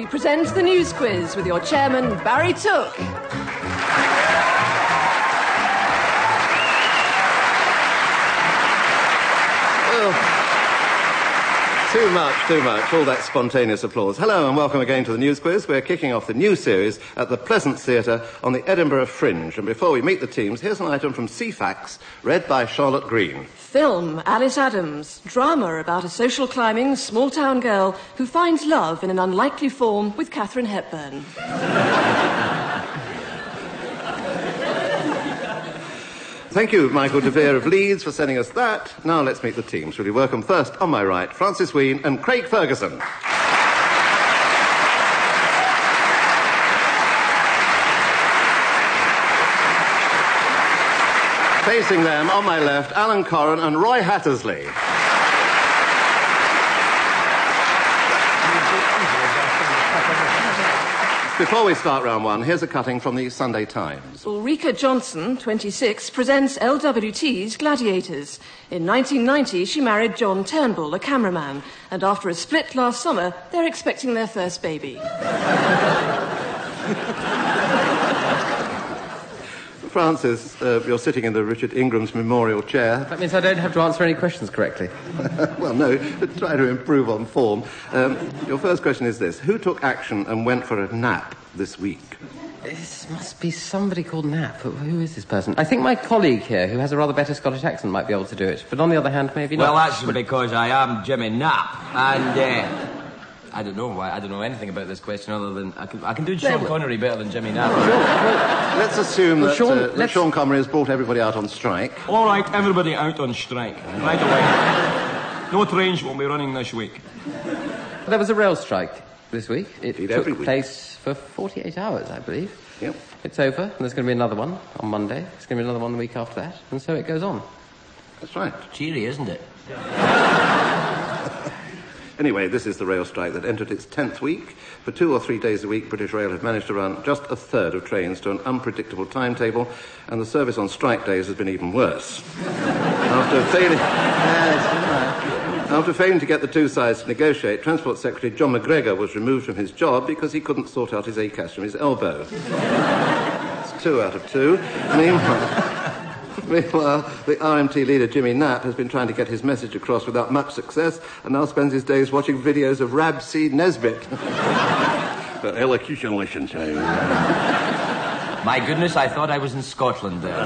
we present the News Quiz with your chairman, Barry Took. Too much. All that spontaneous applause. Hello and welcome again to the News Quiz. We're kicking off the new series at the Pleasance Theatre on the Edinburgh Fringe. And before we meet the teams, here's an item from CFAX, read by Charlotte Green. Film, Alice Adams. Drama about a social climbing small-town girl who finds love in an unlikely form with Katharine Hepburn. Thank you, Michael De Vere of Leeds, for sending us that. Now let's meet the teams. Will you welcome first, on my right, Francis Wheen and Craig Ferguson. Facing them, on my left, Alan Corran and Roy Hattersley. Before we start round one, here's a cutting from the Sunday Times. Ulrika Johnson, 26, presents LWT's Gladiators. In 1990, she married John Turnbull, a cameraman, and after a split last summer, they're expecting their first baby. Francis, you're sitting in the Richard Ingram's Memorial Chair. That means I don't have to answer any questions correctly. Well, no, try to improve on form. Your first question is this. Who took action and went for a nap this week? This must be somebody called Knapp. Who is this person? I think my colleague here, who has a rather better Scottish accent, might be able to do it. But on the other hand, maybe not. Well, that's because I am Jimmy Knapp. And, I don't know why. I don't know anything about this question other than I can do Sean Connery better than Jimmy Knapp. Well, let's assume that Sean Connery has brought everybody out on strike. All right, everybody out on strike. Right away. No trains will be running this week. There was a rail strike this week. It every took week. place for 48 hours, I believe. Yep. It's over, and there's going to be another one on Monday. There's going to be another one the week after that, and so it goes on. That's right. Cheery, isn't it? Anyway, this is the rail strike that entered its 10th week. For 2 or 3 days a week, British Rail have managed to run just a third of trains to an unpredictable timetable, and the service on strike days has been even worse. After failing to get the two sides to negotiate, Transport Secretary John McGregor was removed from his job because he couldn't sort out his ACAS from his elbow. It's 2 out of 2. Meanwhile, the RMT leader, Jimmy Knapp, has been trying to get his message across without much success and now spends his days watching videos of Rab C. Nesbitt. The elocution lessons. My goodness, I thought I was in Scotland there.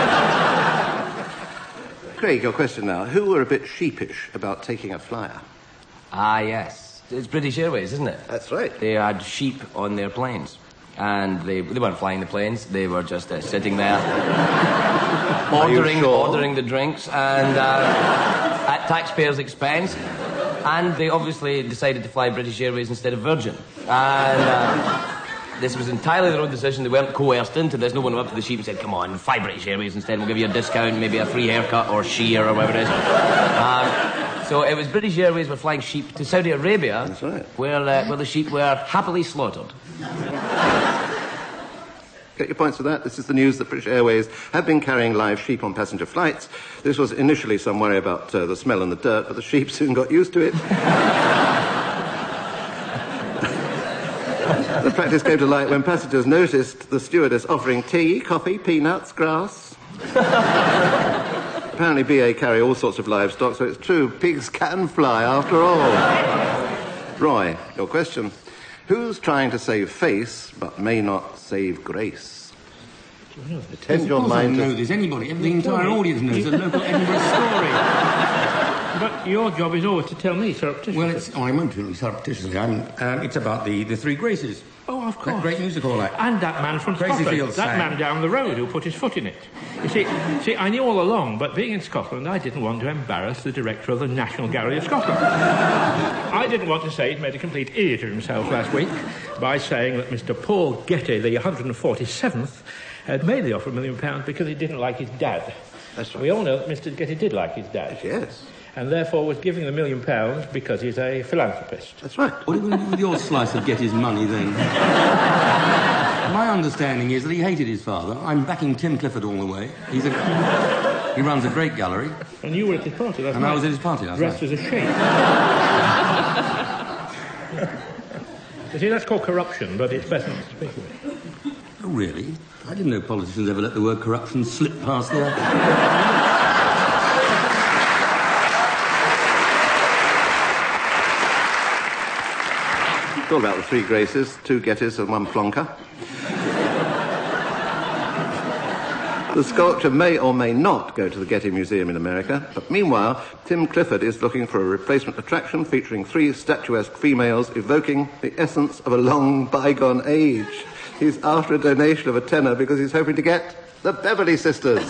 Craig, your question now. Who were a bit sheepish about taking a flyer? Ah, yes. It's British Airways, isn't it? That's right. They had sheep on their planes. And they weren't flying the planes. They were just sitting there, ordering the drinks, and at taxpayers' expense. And they obviously decided to fly British Airways instead of Virgin. And this was entirely their own decision. They weren't coerced into this. No one went up to the sheep and said, "Come on, fly British Airways instead. We'll give you a discount, maybe a free haircut or shear or whatever it is." So it was British Airways were flying sheep to Saudi Arabia, that's right, where the sheep were happily slaughtered. Get your points for that. This is the news that British Airways have been carrying live sheep on passenger flights. This was initially some worry about the smell and the dirt, but the sheep soon got used to it. The practice came to light when passengers noticed the stewardess offering tea, coffee, peanuts, grass. Apparently BA carry all sorts of livestock, so it's true, pigs can fly after all. Roy, your question. Who's trying to save face, but may not save grace? Attend your mind. I don't know this. Anybody, the entire audience knows the local Edinburgh story. But your job is always to tell me surreptitiously. Well, I won't tell you surreptitiously. It's about the Three musical. Oh, of course. That great musical act. And that man from Crazy Scotland. Fields that sang. man down the road who put his foot in it. You see, I knew all along, but being in Scotland, I didn't want to embarrass the director of the National Gallery of Scotland. I didn't want to say he'd made a complete idiot of himself last week by saying that Mr. Paul Getty, the 147th, had made the offer of £1 million because he didn't like his dad. That's right. We all know that Mr. Getty did like his dad. Yes. And therefore was giving the £1 million because he's a philanthropist. That's right. What are you going to do with your slice of Getty's money, then? My understanding is that he hated his father. I'm backing Tim Clifford all the way. He runs a great gallery. And you were at his party last night. And I was at his party last night. Dressed as a sheep. You see, that's called corruption, but it's better not to speak of it. Oh, really? I didn't know politicians ever let the word corruption slip past their... It's all about the three Graces, 2 Gettys and 1 Plonker. The sculpture may or may not go to the Getty Museum in America, but meanwhile, Tim Clifford is looking for a replacement attraction featuring 3 statuesque females evoking the essence of a long bygone age. He's after a donation of £10 because he's hoping to get the Beverly Sisters.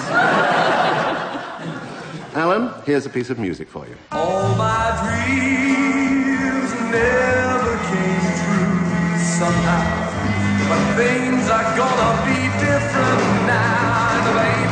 Alan, here's a piece of music for you. All my dreams never came true somehow, but things are gonna be different now, baby.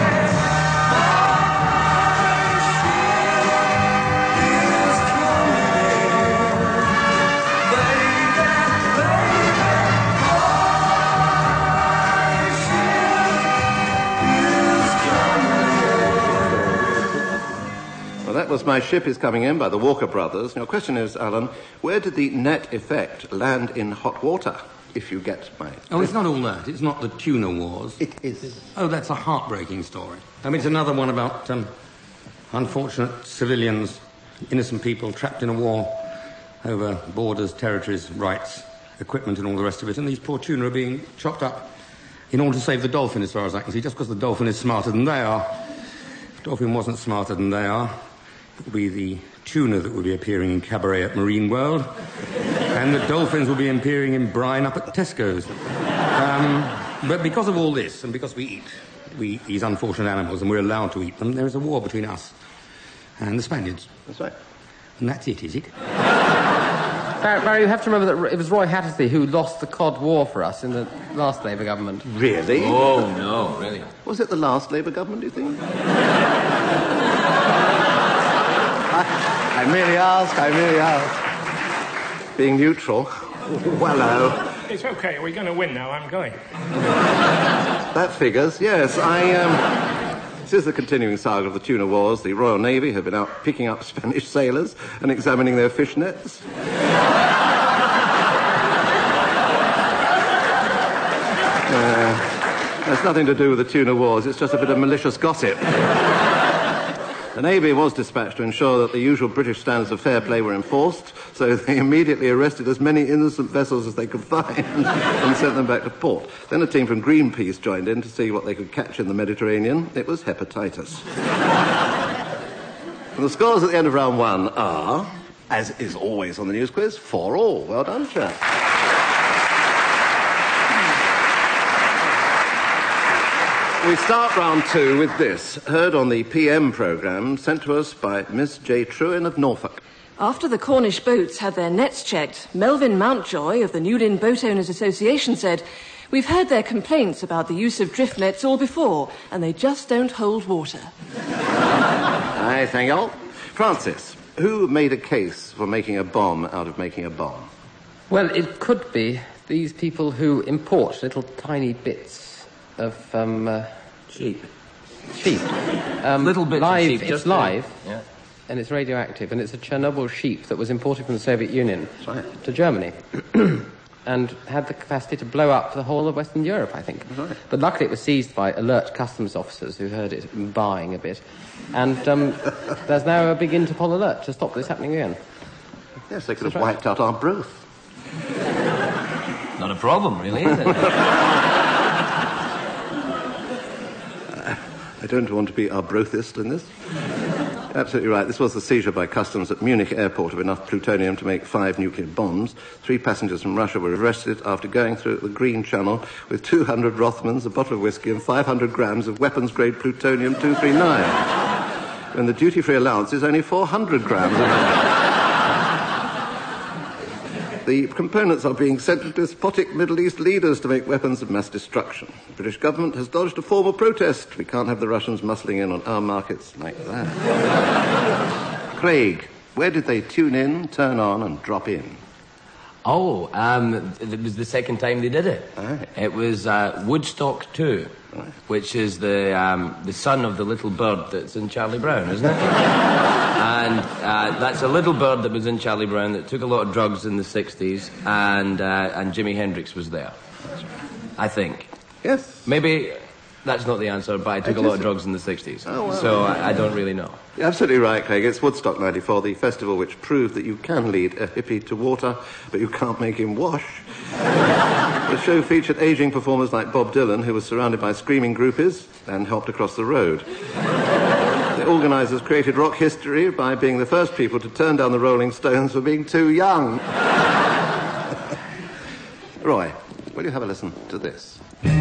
Well, that was My Ship Is Coming In by the Walker Brothers. Your question is, Alan, where did the net effect land in hot water, if you get my... Oh, it's not all that. It's not the tuna wars. It is. Oh, that's a heartbreaking story. I mean, it's another one about unfortunate civilians, innocent people trapped in a war over borders, territories, rights, equipment and all the rest of it. And these poor tuna are being chopped up in order to save the dolphin, as far as I can see, just because the dolphin is smarter than they are. If the dolphin wasn't smarter than they are, it would be the tuna that would be appearing in Cabaret at Marine World, and the dolphins will be appearing in brine up at Tesco's. But because of all this, and because we eat these unfortunate animals, and we're allowed to eat them, there is a war between us and the Spaniards. That's right. And that's it, is it? Barry, you have to remember that it was Roy Hattersley who lost the Cod War for us in the last Labour government. Really? Oh, no, really. Was it the last Labour government, do you think? I merely ask. Being neutral. Well, no. It's okay, we're going to win now, I'm going. That figures, yes. This is the continuing saga of the tuna wars. The Royal Navy have been out picking up Spanish sailors and examining their fish nets. That's nothing to do with the tuna wars. It's just a bit of malicious gossip. The Navy was dispatched to ensure that the usual British standards of fair play were enforced, so they immediately arrested as many innocent vessels as they could find and sent them back to port. Then a team from Greenpeace joined in to see what they could catch in the Mediterranean. It was hepatitis. And the scores at the end of round 1 are, as is always on the news quiz, 4-all. Well done, chap. We start round 2 with this, heard on the PM programme, sent to us by Miss J. Trewin of Norfolk. After the Cornish boats had their nets checked, Melvin Mountjoy of the Newlyn Boat Owners Association said, "We've heard their complaints about the use of drift nets all before, and they just don't hold water." Aye, thank you all. Francis, who made a case for making a bomb out of making a bomb? Well, it could be these people who import little tiny bits of Sheep. Little bits live, of sheep. It's just live, yeah. And it's radioactive, and it's a Chernobyl sheep that was imported from the Soviet Union Right. to Germany and had the capacity to blow up the whole of Western Europe, I think. Right. But luckily it was seized by alert customs officers who heard it buying a bit. And there's now a big Interpol alert to stop this happening again. Yes, they could have wiped out our broth. Not a problem, really, is it? I don't want to be our brothist in this. Absolutely right. This was the seizure by customs at Munich airport of enough plutonium to make 5 nuclear bombs. 3 passengers from Russia were arrested after going through the Green Channel with 200 Rothmans, a bottle of whiskey, and 500 grams of weapons-grade plutonium-239, when the duty-free allowance is only 400 grams of The components are being sent to despotic Middle East leaders to make weapons of mass destruction. The British government has lodged a formal protest. We can't have the Russians muscling in on our markets like that. Craig, where did they tune in, turn on, and drop in? Oh, it was the second time they did it. Aye. It was Woodstock 2, which is the son of the little bird that's in Charlie Brown, isn't it? And that's a little bird that was in Charlie Brown that took a lot of drugs in the 60s, and Jimi Hendrix was there. I think. Yes. Maybe that's not the answer, but I took a lot of drugs in the 60s. Oh, well. So I don't really know. You're absolutely right, Craig. It's Woodstock 94, the festival which proved that you can lead a hippie to water, but you can't make him wash. The show featured ageing performers like Bob Dylan, who was surrounded by screaming groupies and hopped across the road. The organisers created rock history by being the first people to turn down the Rolling Stones for being too young. Roy, will you have a listen to this?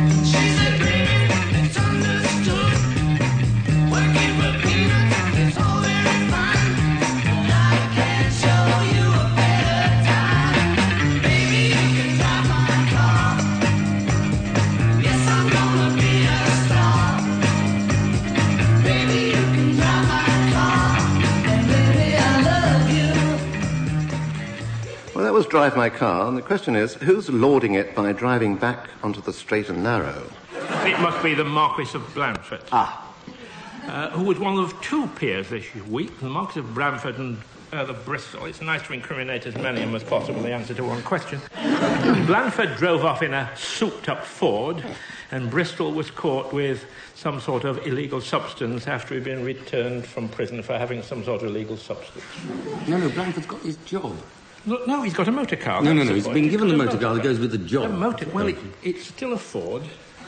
Well, that was Drive My Car, and the question is, who's lauding it by driving back onto the straight and narrow? It must be the Marquis of Blandford. Who was one of two peers this week, the Marquis of Blandford and Earl of Bristol. It's nice to incriminate as many of them as possible, the answer to one question. Blandford drove off in a souped-up Ford, and Bristol was caught with some sort of illegal substance after he'd been returned from prison for having some sort of illegal substance. No, Blandford's got his job. No, he's got a motor car. No, he's been given the motor car that goes with the job. Well, it's still a Ford.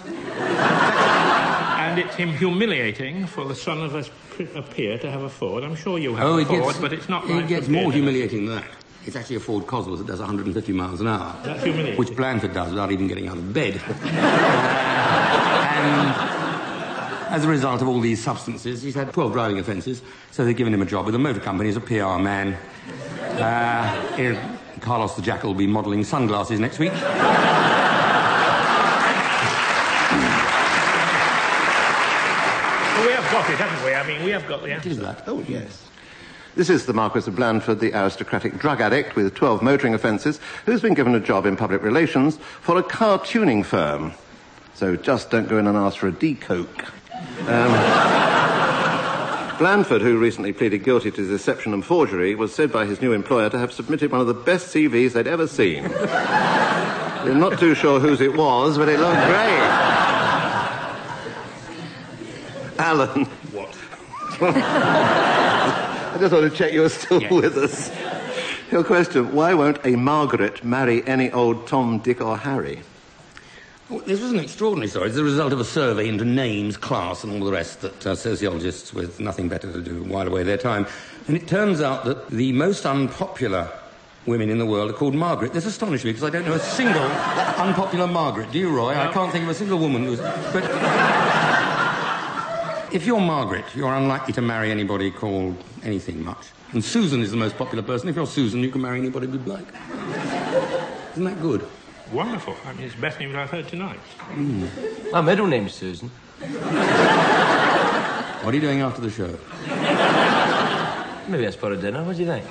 And it's humiliating for the son of a peer to have a Ford. I'm sure you have a Ford, but it's not like... It gets more humiliating than that. It's actually a Ford Cosworth that does 150 miles an hour. That's humiliating. Which Blandford does without even getting out of bed. And as a result of all these substances, he's had 12 driving offences, so they've given him a job with a motor company as a PR man. Carlos the Jackal will be modelling sunglasses next week. Well, we have got it, haven't we? I mean, we have got the answer. What is that? Oh, yes. This is the Marquis of Blandford, the aristocratic drug addict with 12 motoring offences, who's been given a job in public relations for a car tuning firm. So just don't go in and ask for a D-Coke. Blandford, who recently pleaded guilty to deception and forgery, was said by his new employer to have submitted one of the best CVs they'd ever seen. They're not too sure whose it was, but it looked great. Alan. What? I just want to check you're still with us. Your question, why won't a Margaret marry any old Tom, Dick or Harry? Well, this was an extraordinary story. It's the result of a survey into names, class and all the rest that sociologists with nothing better to do while away their time. And it turns out that the most unpopular women in the world are called Margaret. This astonished me because I don't know a single unpopular Margaret. Do you, Roy? I can't think of a single woman who's... But if you're Margaret, you're unlikely to marry anybody called anything much. And Susan is the most popular person. If you're Susan, you can marry anybody you'd like. Isn't that good? Wonderful. I mean, it's the best news I've heard tonight. My middle name's Susan. What are you doing after the show? Maybe that's for a dinner. What do you think?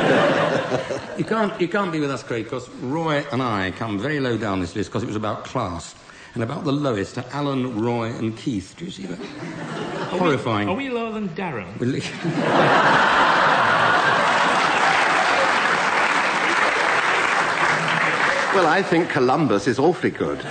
You can't be with us, Craig, because Roy and I come very low down this list because it was about class. And about the lowest are Alan, Roy and Keith. Do you see that? Horrifying. Are we lower than Darren? Well, I think Columbus is awfully good.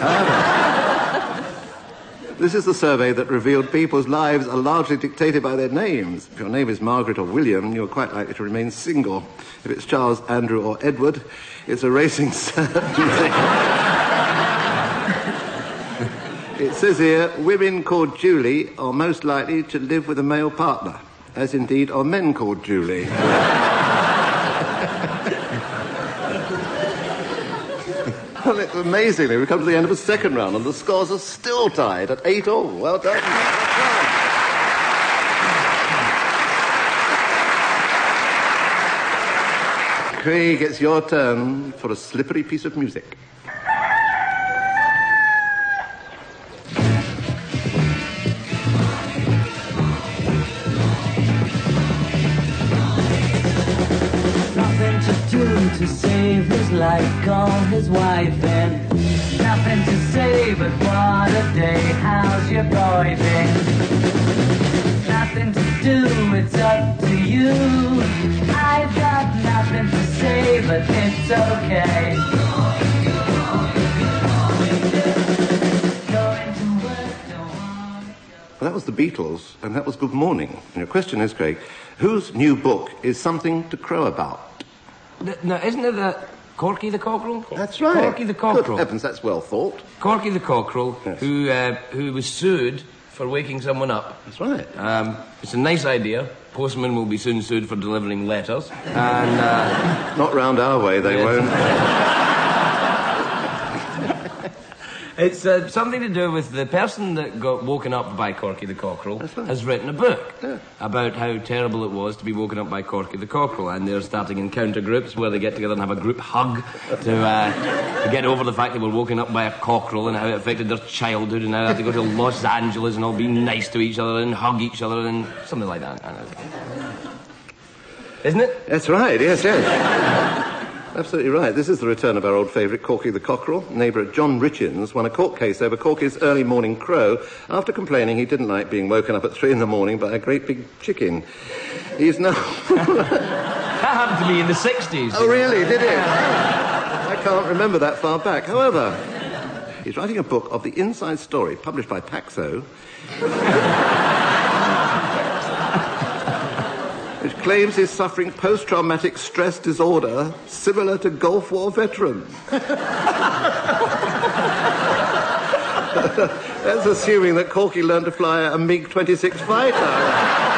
This is the survey that revealed people's lives are largely dictated by their names. If your name is Margaret or William, you're quite likely to remain single. If it's Charles, Andrew or Edward, it's a racing certainty. It says here, women called Julie are most likely to live with a male partner, as indeed are men called Julie. Well, it's amazingly, we've come to the end of the second round and the scores are still tied at 8-all. Well done. Craig, it's your turn for a slippery piece of music. To save his life, call his wife in. Nothing to say, but what a day. How's your boy been? nothing to do, it's up to you. I've got nothing to say, but it's okay. Going to work, don't want to go. Well, that was the Beatles, and that was Good Morning. And your question is, Craig, whose new book is something to crow about? Now, isn't it Corky the Cockerel? That's right. Corky the Cockerel. Good heavens, that's well thought. Corky the Cockerel, Yes. who was sued for waking someone up. That's right. It's a nice idea. Postmen will be soon sued for delivering letters. And Not round our way, they Yes. won't. it's something to do with the person that got woken up by Corky the Cockerel That's right. has written a book Yeah. about how terrible it was to be woken up by Corky the Cockerel, and they're starting encounter groups where they get together and have a group hug to get over the fact they were woken up by a cockerel and how it affected their childhood, and how they had to go to Los Angeles and all be nice to each other and hug each other and something like that. Isn't it? That's right, yes, yes. Absolutely right. This is the return of our old favourite, Corky the Cockerel. Neighbour at John Richins won a court case over Corky's early morning crow after complaining he didn't like being woken up at 3 in the morning by a great big chicken. He's now... That happened to me in the 60s. Oh, really? Did it? I can't remember that far back. However, he's writing a book of the inside story published by Paxo, which claims he's suffering post-traumatic stress disorder similar to Gulf War veterans. That's assuming that Corky learned to fly a MiG-26 fighter.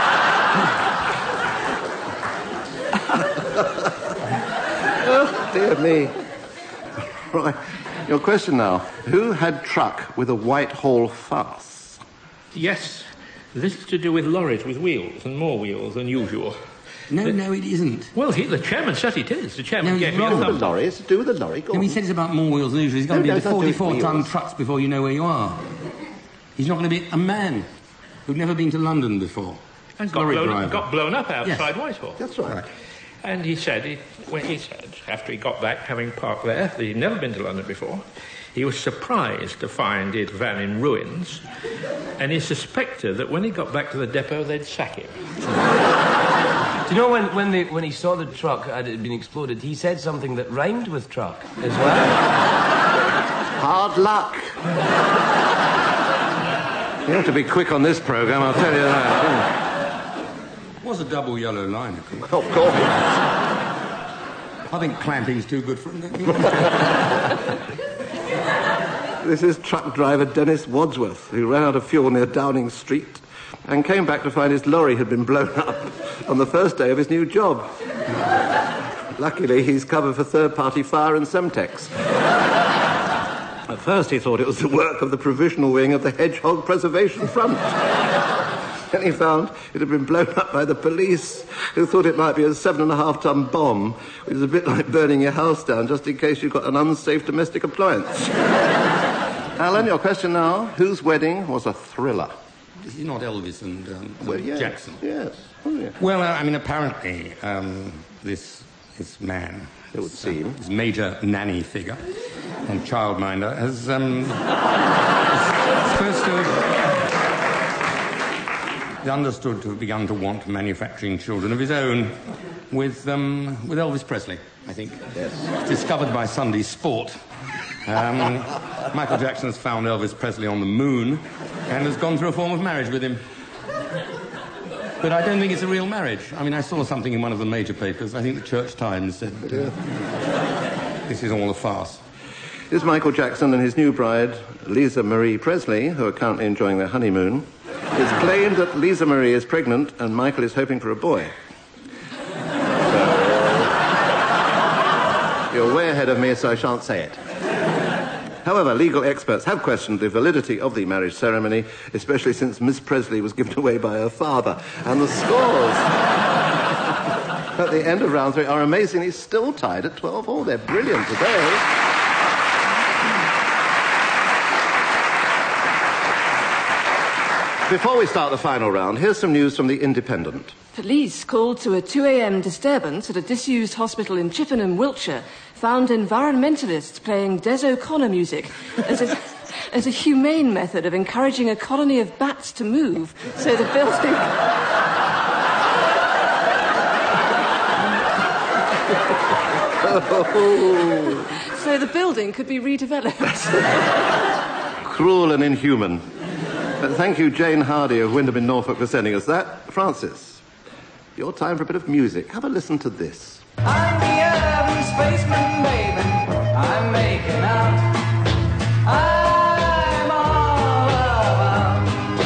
Oh, dear me. Right. Your question now. Who had truck with a Whitehall fuss? Yes, this is to do with lorries with wheels and more wheels than usual. No, it isn't. Well, the chairman said it is. The chairman No, gave he's me a wrong. The thumbs up. lorry. It's to do with the lorry. Go No, on. he said it's about more wheels than usual. He's going No, to be no, into it's not doing 44-ton wheels. trucks before you know where you are. He's not going to be a man who'd never been to London before. And Lorry got driver. blown up outside Yes. Whitehall. That's right. And he said, after he got back, having parked there, that he'd never been to London before, he was surprised to find his van in ruins, and he suspected that when he got back to the depot, they'd sack him. Do you know when he saw the truck had been exploded, he said something that rhymed with truck as well? Hard luck. You have to be quick on this programme, I'll tell you that. It was a double yellow line, of course. Of course. I think clamping's too good for him, don't you? This is truck driver Dennis Wadsworth, who ran out of fuel near Downing Street and came back to find his lorry had been blown up on the first day of his new job. Luckily, he's covered for third-party fire and Semtex. At first, he thought it was the work of the provisional wing of the Hedgehog Preservation Front. Then he found it had been blown up by the police, who thought it might be a 7.5-ton bomb, which is a bit like burning your house down just in case you've got an unsafe domestic appliance. Alan, your question now. Whose wedding was a thriller? This is not Elvis and Yes, Jackson. Yes. Oh, yeah. Well, I mean, apparently, this man, It would seem. this major nanny figure and childminder, has supposed to have understood to have begun to want manufacturing children of his own with Elvis Presley, I think. Yes. Discovered by Sunday Sport. Michael Jackson has found Elvis Presley on the moon and has gone through a form of marriage with him. But I don't think it's a real marriage. I mean, I saw something in one of the major papers. I think the Church Times said this is all a farce. This is Michael Jackson and his new bride, Lisa Marie Presley, who are currently enjoying their honeymoon. It's claimed that Lisa Marie is pregnant and Michael is hoping for a boy. So, you're way ahead of me, so I shan't say it. However, legal experts have questioned the validity of the marriage ceremony, especially since Miss Presley was given away by her father. And the scores at the end of round 3 are amazingly still tied at 12-all. They're brilliant today. Before we start the final round, here's some news from The Independent. Police called to a 2 a.m. disturbance at a disused hospital in Chippenham, Wiltshire, found environmentalists playing Des O'Connor music as if as a humane method of encouraging a colony of bats to move, so the building... So the building could be redeveloped. Cruel and inhuman. Thank you, Jane Hardy of Wyndham in Norfolk, for sending us that. Francis, your time for a bit of music. Have a listen to this. I'm the urban spaceman, baby. I'm making up. I'm all about.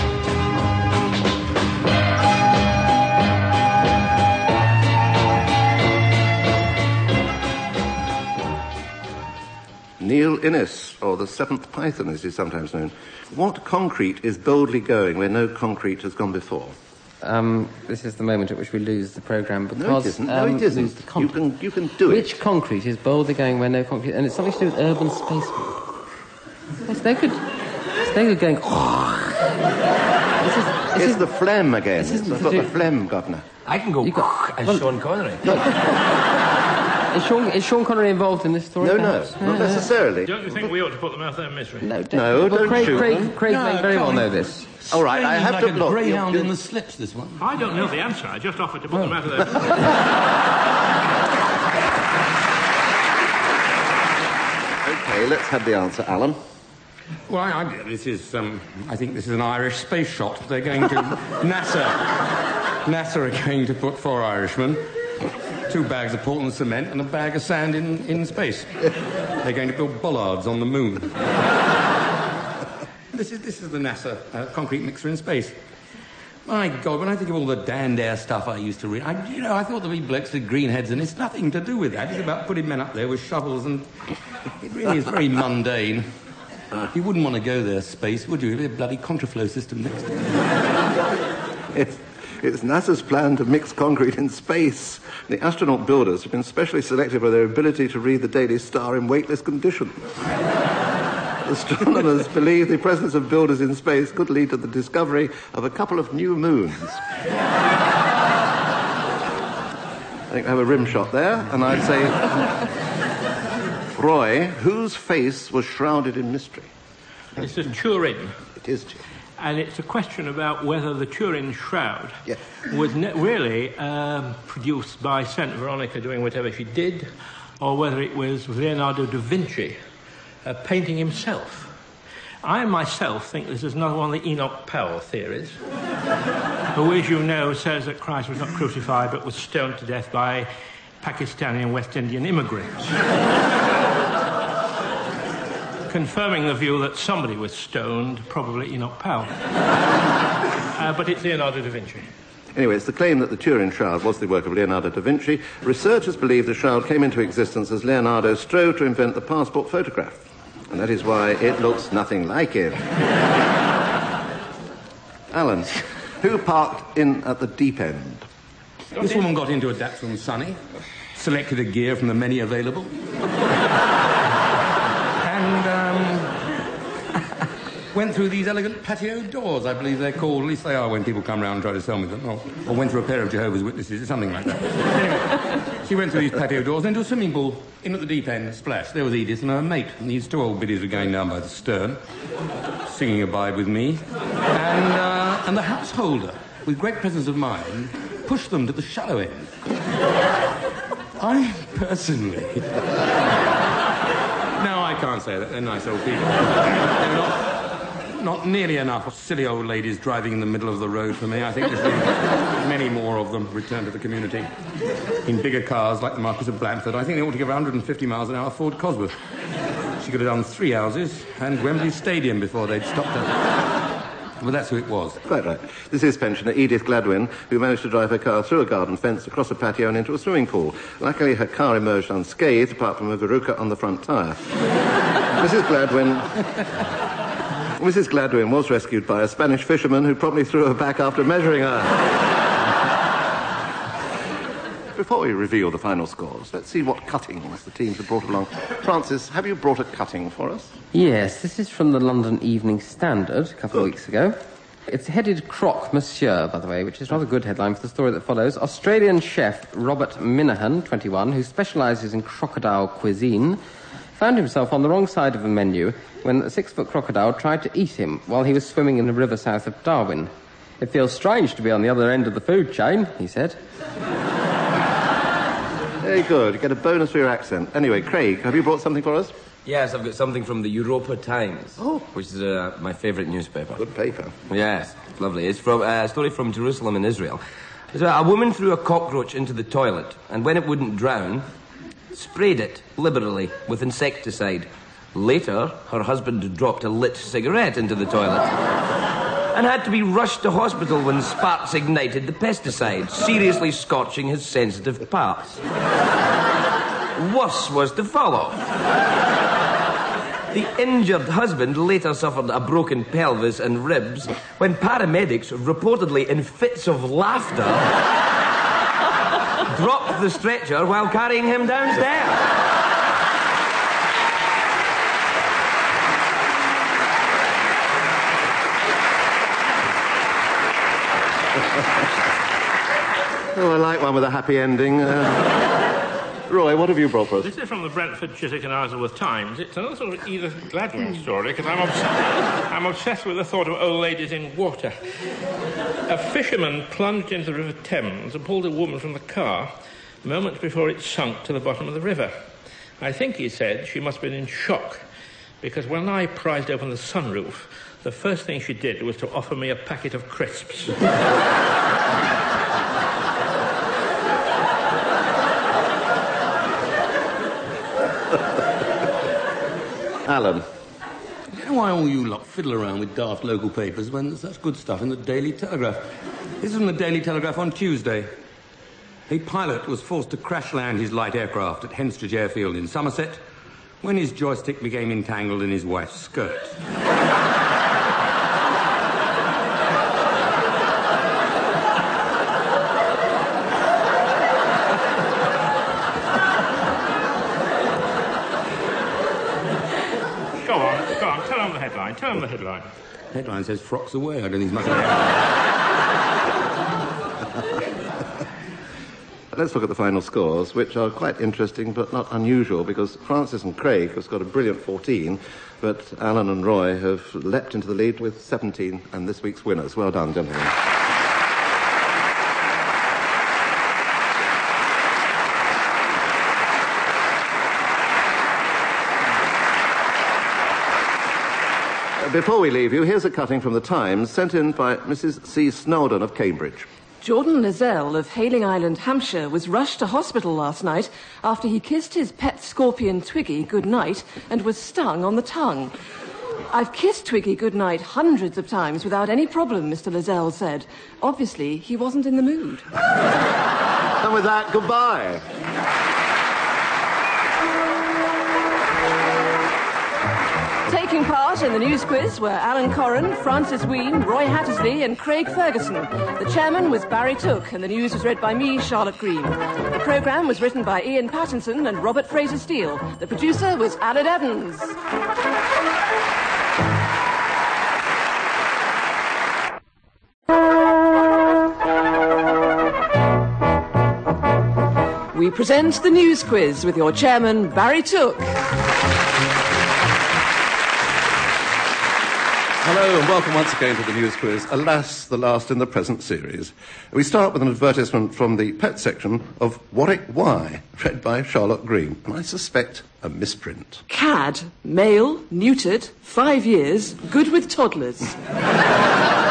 Neil Innes, or the Seventh Python, as he's sometimes known. What concrete is boldly going where no concrete has gone before? This is the moment at which we lose the programme because... No, it isn't. No, it isn't. Lose the concrete. You can do it. Which concrete is boldly going where no concrete... And it's something to do with urban spacemen. It's no good going... It's the phlegm again. This I've got the phlegm, Governor. I can go as Sean Connery. Is Sean Connery involved in this story? No, perhaps? not necessarily. Don't you think we ought to put them out of their misery? No, don't shoot them. Craig may very well know this. All right, I have to look. Greyhound in the slips, this one. I don't know the answer. I just offered to put them out of their misery. Okay, let's have the answer, Alan. Well, I think this is an Irish space shot. They're going to... NASA are going to put 4 Irishmen, 2 bags of Portland cement and a bag of sand in space. They're going to build bollards on the moon. This is the NASA concrete mixer in space. My God, when I think of all the Dan Dare stuff I used to read, I thought the big blokes did greenheads, and it's nothing to do with that. It's about putting men up there with shovels, and it really is very mundane. You wouldn't want to go there, space, would you? It'd be a bloody contraflow system next to it. It's NASA's plan to mix concrete in space. The astronaut builders have been specially selected by their ability to read the Daily Star in weightless conditions. Astronomers believe the presence of builders in space could lead to the discovery of a couple of new moons. I think I have a rim shot there, and I'd say... Roy, whose face was shrouded in mystery? It's a Turin. It is Turin. And it's a question about whether the Turin shroud was really produced by St. Veronica doing whatever she did, or whether it was Leonardo da Vinci painting himself. I myself think this is another one of the Enoch Powell theories, who, as you know, says that Christ was not crucified but was stoned to death by Pakistani and West Indian immigrants. Confirming the view that somebody was stoned, probably Enoch Powell. But it's Leonardo da Vinci. Anyway, it's the claim that the Turin shroud was the work of Leonardo da Vinci. Researchers believe the shroud came into existence as Leonardo strove to invent the passport photograph. And that is why it looks nothing like it. Alan, who parked in at the deep end? This woman got into a Datsun Sunny, selected a gear from the many available, and went through these elegant patio doors, I believe they're called. At least they are when people come round and try to sell me them. Or went through a pair of Jehovah's Witnesses or something like that. Anyway, she went through these patio doors into a swimming pool, in at the deep end, splash. There was Edith and her mate. And these 2 old biddies were going down by the stern, singing Abide With Me. And the householder, with great presence of mind, pushed them to the shallow end. I personally... No, I can't say that. They're nice old people. They're not nearly enough silly old ladies driving in the middle of the road for me. I think there's many more of them return to the community in bigger cars like the Marquis of Blandford. I think they ought to give 150 miles an hour Ford Cosworth. She could have done 3 houses and Wembley Stadium before they'd stopped her. Well, that's who it was. Quite right. This is pensioner Edith Gladwin, who managed to drive her car through a garden fence, across a patio and into a swimming pool. Luckily, her car emerged unscathed, apart from a verruca on the front tyre. Mrs. Gladwin was rescued by a Spanish fisherman who promptly threw her back after measuring her. Before we reveal the final scores, let's see what cuttings the teams have brought along. Francis, have you brought a cutting for us? Yes, this is from the London Evening Standard a couple of weeks ago. It's headed Croque Monsieur, by the way, which is rather a good headline for the story that follows. Australian chef Robert Minahan, 21, who specialises in crocodile cuisine, found himself on the wrong side of a menu when a 6-foot crocodile tried to eat him while he was swimming in a river south of Darwin. "It feels strange to be on the other end of the food chain," he said. Very good. You get a bonus for your accent. Anyway, Craig, have you brought something for us? Yes, I've got something from the Europa Times, which is my favourite newspaper. Good paper. Yes, lovely. It's from a story from Jerusalem in Israel. It's a woman threw a cockroach into the toilet, and when it wouldn't drown, sprayed it liberally with insecticide. Later, her husband dropped a lit cigarette into the toilet and had to be rushed to hospital when sparks ignited the pesticide, seriously scorching his sensitive parts. Worse was to follow. The injured husband later suffered a broken pelvis and ribs when paramedics, reportedly in fits of laughter, dropped the stretcher while carrying him downstairs. Oh, I like one with a happy ending. Roy, what have you brought for us? This is from the Brentford, Chiswick and Isleworth Times. It's another sort of Edith Gladwin story, because I'm obsessed with the thought of old ladies in water. A fisherman plunged into the River Thames and pulled a woman from the car moments before it sunk to the bottom of the river. I think, he said, she must have been in shock, because when I prized open the sunroof, the first thing she did was to offer me a packet of crisps. Alan. I don't know why all you lot fiddle around with daft local papers when there's such good stuff in the Daily Telegraph. This is from the Daily Telegraph on Tuesday. A pilot was forced to crash land his light aircraft at Henstridge Airfield in Somerset when his joystick became entangled in his wife's skirt. Tell him the headline. Headline says frocks away. I don't think it's much. Let's look at the final scores, which are quite interesting but not unusual, because Francis and Craig have got a brilliant 14, but Alan and Roy have leapt into the lead with 17 and this week's winners. Well done, gentlemen. Before we leave you, here's a cutting from the Times sent in by Mrs. C. Snowden of Cambridge. Jordan Lizelle of Hayling Island, Hampshire, was rushed to hospital last night after he kissed his pet scorpion Twiggy goodnight and was stung on the tongue. "I've kissed Twiggy goodnight hundreds of times without any problem," Mr. Lizelle said. Obviously, he wasn't in the mood. And with that, goodbye. Taking part in the news quiz were Alan Corran, Francis Ween, Roy Hattersley and Craig Ferguson. The chairman was Barry Took and the news was read by me, Charlotte Green. The programme was written by Ian Pattinson and Robert Fraser-Steele. The producer was Alan Evans. We present the news quiz with your chairman, Barry Took. Hello and welcome once again to the news quiz, alas, the last in the present series. We start with an advertisement from the pet section of Warwick Y, read by Charlotte Green, and I suspect a misprint. Cad, male, neutered, 5 years, good with toddlers.